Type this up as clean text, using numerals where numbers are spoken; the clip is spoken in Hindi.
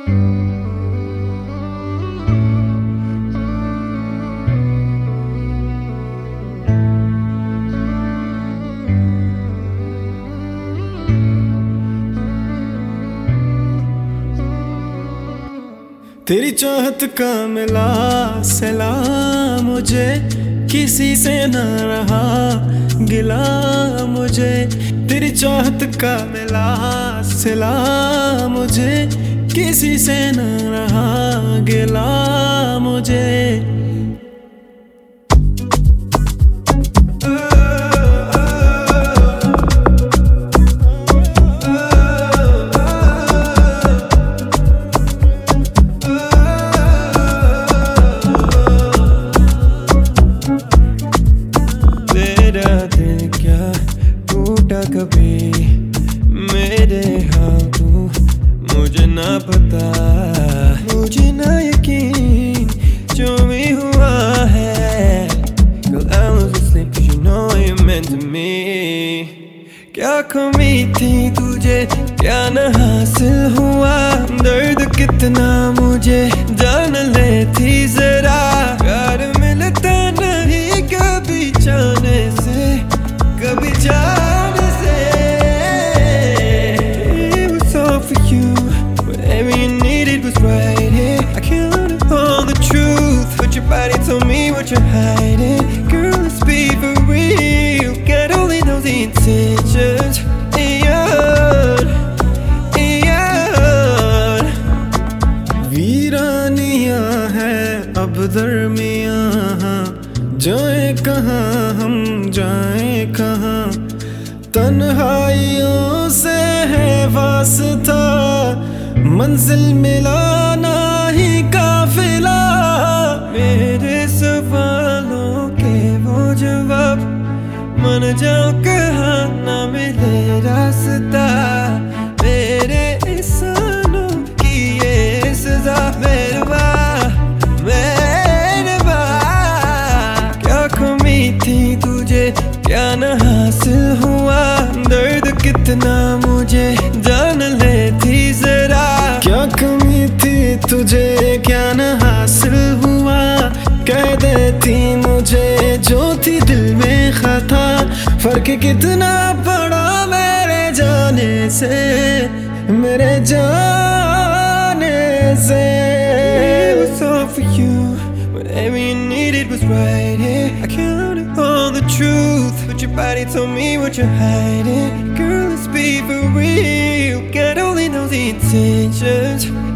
तेरी चाहत का मिला सिला, मुझे किसी से न रहा गिला। मुझे तेरी चाहत का मिला सिला, मुझे किसी से न रहा गिला। मुझे कभी मेरे हाल को मुझे ना पता, मुझे ना यकीन जो भी हुआ है। Girl, I was asleep 'cause you know you meant to me। क्या कमी थी तुझे, क्या न हासिल हुआ, दर्द कितना मुझे जान ले थी जरा। प्यार मिलता नहीं कभी जाने से, कभी जाने से। It was all for you, whatever you needed was right here। I counted on the truth, but your body told me what you're hiding। Girl, let's be for real, God only knows the intentions। वीरानियां है अब दरमियां, जाए कहाँ हम जाए कहाँ। तन्हाइयों से है वास्ता, मंजिल मिलाना ही काफिला। मेरे सवालों के वो जवाब, मन जाओ कहाँ ना मिले रास्ता। मेरे एहसानों की ये सजा, मेहरबा मेहरबा। क्या कमी थी तुझे, क्या न हासिल हुआ, दर्द कितना मुझे जान ले थी जरा। क्या कमी थी तुझे, क्या न हासिल हुआ, कह देती मुझे जो थी दिल में खता। फर्क कितना पड़ा मेरे जाने से, मेरे जाने से। It was all for you, whatever you needed was right here। I counted on the truth, but your body told me what you're hiding। Girl, let's be for real, God only knows the intentions।